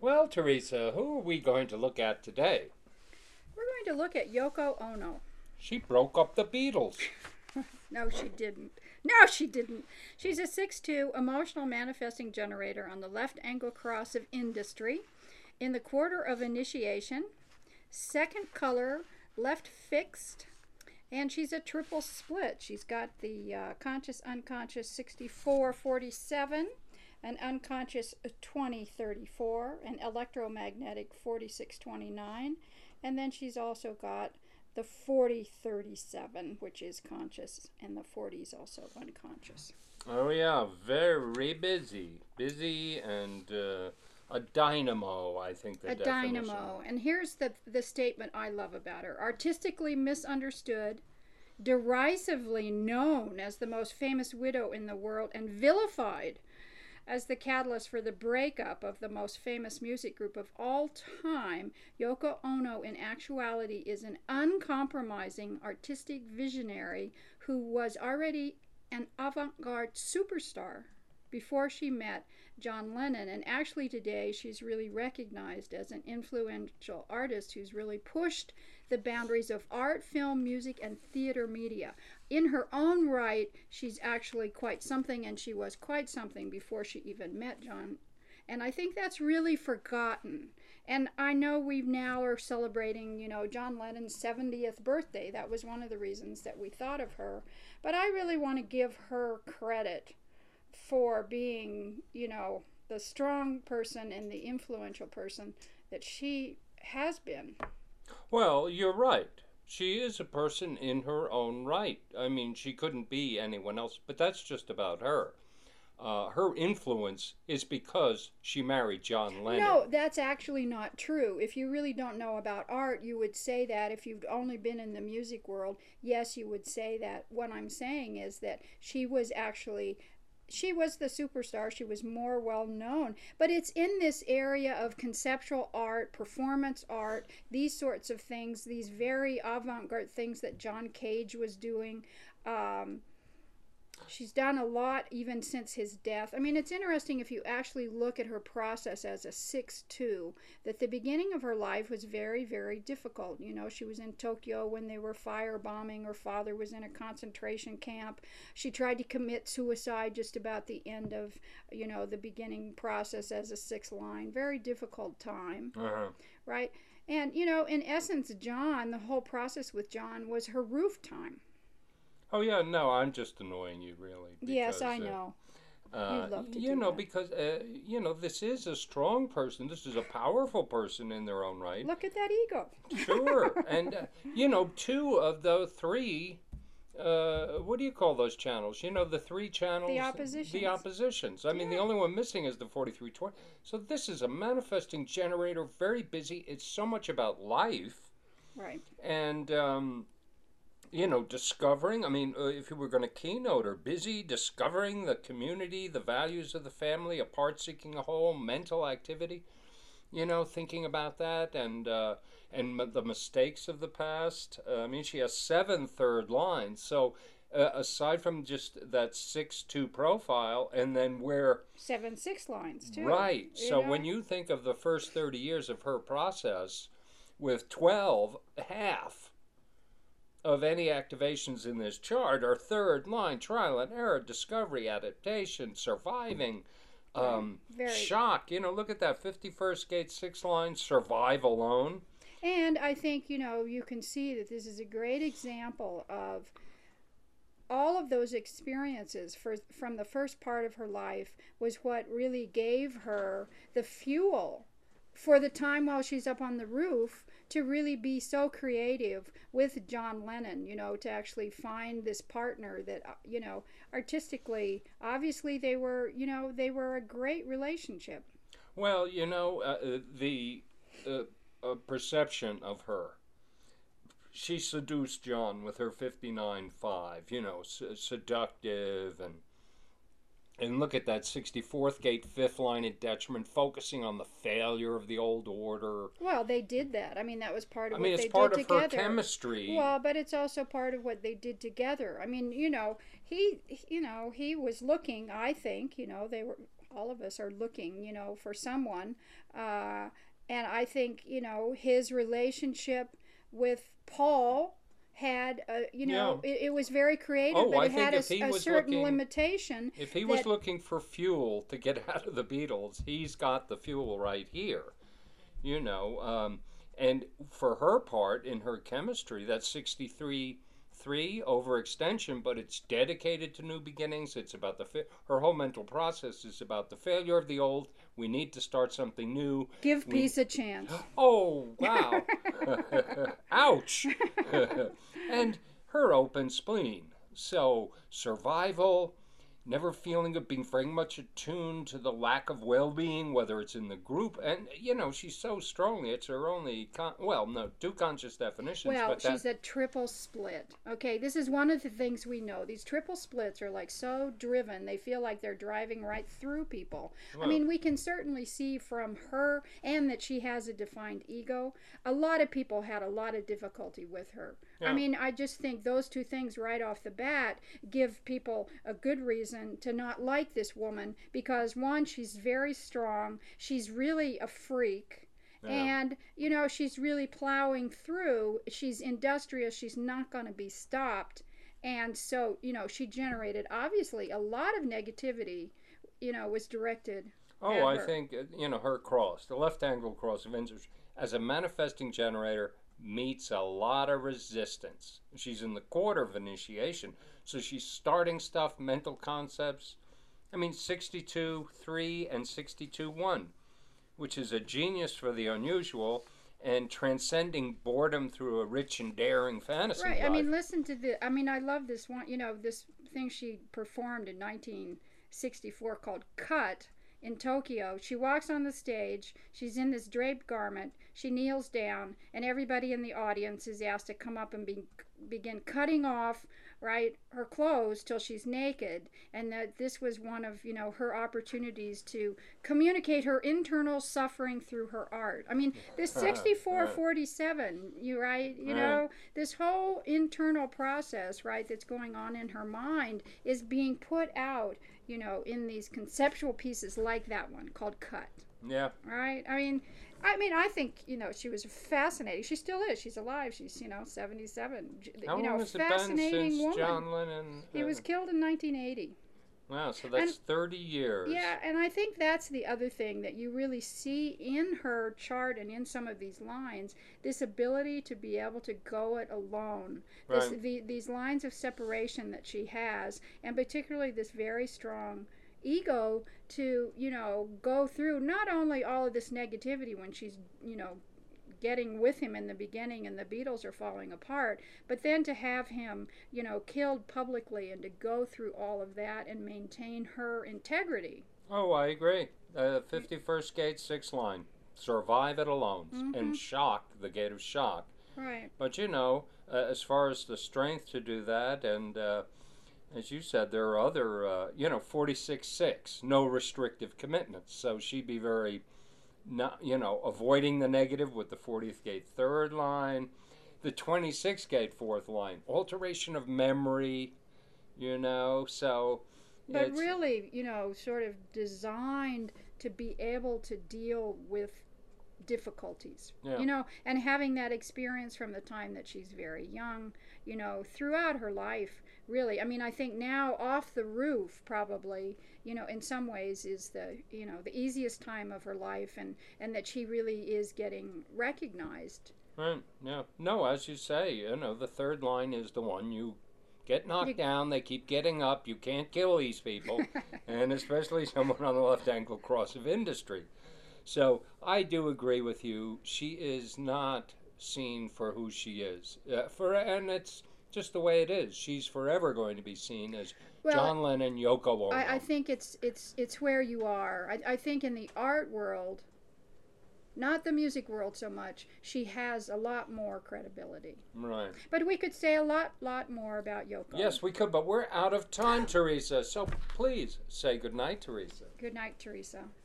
Well, Teresa, who are we going to look at today? We're going to look at Yoko Ono. She broke up the Beatles. No, she didn't. No, she didn't. She's a 6'2" emotional manifesting generator on the left angle cross of industry, in the quarter of initiation, second color, left fixed, and she's a triple split. She's got the conscious unconscious 6447, an unconscious 2034, an electromagnetic 4629, and then she's also got the 4037, which is conscious, and the 40 is also unconscious. Oh, yeah, very busy. Busy and a dynamo, I think the A definition. dynamo. And here's the statement I love about her: artistically misunderstood, derisively known as the most famous widow in the world, and vilified as the catalyst for the breakup of the most famous music group of all time, Yoko Ono in actuality is an uncompromising artistic visionary who was already an avant-garde superstar before she met John Lennon. And actually today she's really recognized as an influential artist who's really pushed the boundaries of art, film, music, and theater media. In her own right, she's actually quite something, and she was quite something before she even met John. And I think that's really forgotten. And I know we now are celebrating, John Lennon's 70th birthday. That was one of the reasons that we thought of her. But I really want to give her credit for being, the strong person and the influential person that she has been. Well, you're right. She is a person in her own right. I mean, she couldn't be anyone else, but that's just about her. Her influence is because she married John Lennon. No, that's actually not true. If you really don't know about art, you would say that. If you've only been in the music world, yes, you would say that. What I'm saying is that she was the superstar. She was more well known. But it's in this area of conceptual art, performance art, these sorts of things, these very avant garde things that John Cage was doing. She's done a lot even since his death. I mean, it's interesting if you actually look at her process as a 6'2", that the beginning of her life was very, very difficult. She was in Tokyo when they were firebombing. Her father was in a concentration camp. She tried to commit suicide just about the end of, the beginning process as a 6 line. Very difficult time, right? And, in essence, the whole process with John was her roof time. Oh, yeah, no, I'm just annoying you, really. Because, yes, I know. You'd love to do that. Because, this is a strong person. This is a powerful person in their own right. Look at that ego. Sure. And, two of the three, what do you call those channels? The three channels? The oppositions. The oppositions. I mean, the only one missing is the 4320. So this is a manifesting generator, very busy. It's so much about life. Right. And, discovering, if you were going to keynote her, busy discovering the community, the values of the family, a part-seeking a whole, mental activity, thinking about that and the mistakes of the past. She has 7 third lines. So aside from just that 6'2" profile, and then where 7 6 lines too. Right. So when you think of the first 30 years of her process, with 12, half of any activations in this chart are third line, trial and error, discovery, adaptation, surviving, shock. Look at that 51st gate 6 line, survive alone. And I think, you can see that this is a great example of all of those experiences from the first part of her life was what really gave her the fuel for the time while she's up on the roof to really be so creative with John Lennon, to actually find this partner that, artistically, obviously they were a great relationship. Well, the perception of her. She seduced John with her 59.5, seductive and look at that 64th gate 5th line in detriment, focusing on the failure of the old order. Well, they did that. That was part of what they did together. I mean, it's part of her chemistry. Well, but it's also part of what they did together. He was looking, I think, they were all of us are looking, for someone. And I think, his relationship with Paul had, Yeah. it was very creative, Oh, but I it think had if he a was certain looking, limitation if he was that, looking for fuel to get out of the Beatles, he's got the fuel right here. You know, and for her part in her chemistry, that's 63.3 overextension, but it's dedicated to new beginnings. It's about her whole mental process is about the failure of the old. We need to start something new. give We peace a chance. Oh, wow. Ouch. And her open spleen. So, survival, never feeling of being very much attuned to the lack of well being, whether it's in the group. And, she's so strongly, it's her only, two conscious definitions. Well, but she's a triple split. Okay, this is one of the things we know. These triple splits are like so driven, they feel like they're driving right through people. I mean, we can certainly see from her, and that she has a defined ego. A lot of people had a lot of difficulty with her. Yeah. I mean, I just think those two things right off the bat give people a good reason to not like this woman because, one, she's very strong, she's really a freak. Yeah. And, she's really plowing through. She's industrious. She's not going to be stopped. And so, she generated, obviously, a lot of negativity, was directed at I her. think, her cross, the left angle cross of interest, as a manifesting generator, meets a lot of resistance. She's in the quarter of initiation, so she's starting stuff, mental concepts. I mean, 62.3 and 62.1, which is a genius for the unusual and transcending boredom through a rich and daring fantasy Right. life. I mean, listen to the. I mean, I love this one. This thing she performed in 1964 called "Cut" in Tokyo. She walks on the stage. She's in this draped garment. She kneels down, and everybody in the audience is asked to come up and begin cutting off, right, her clothes till she's naked, and that this was one of her opportunities to communicate her internal suffering through her art. I mean, this 64:47, this whole internal process, right, that's going on in her mind is being put out, in these conceptual pieces like that one called "Cut." Yeah. Right. I think she was fascinating. She still is. She's alive. She's 77. How long has it been fascinating since woman. John Lennon? He was killed in 1980. Wow, so that's 30 years. Yeah, and I think that's the other thing that you really see in her chart and in some of these lines, this ability to be able to go it alone. Right. These lines of separation that she has, and particularly this very strong ego to, go through not only all of this negativity when she's, getting with him in the beginning and the Beatles are falling apart, but then to have him, killed publicly and to go through all of that and maintain her integrity. Oh, I agree. 51st Gate, 6th line. Survive it alone. And shock, the gate of shock. Right. But, as far as the strength to do that, and as you said, there are other, 46.6, no restrictive commitments. So she'd be very, avoiding the negative with the 40th gate 3rd line, the 26th gate 4th line, alteration of memory, so. But really, sort of designed to be able to deal with difficulties, Yeah. And having that experience from the time that she's very young, throughout her life, really. I mean, I think now Off the Roof probably, in some ways is the, the easiest time of her life, and that she really is getting recognized. Right, yeah. No, as you say, the 3rd line is the one you get knocked down, they keep getting up, you can't kill these people, and especially someone on the left angle cross of industry. So I do agree with you. She is not seen for who she is. And it's just the way it is. She's forever going to be seen as John Lennon, Yoko Ono. I think it's where you are. I think in the art world, not the music world so much, she has a lot more credibility. Right. But we could say a lot more about Yoko. Yes, we could, but we're out of time, Teresa. So please say good night, Teresa. Good night, Teresa.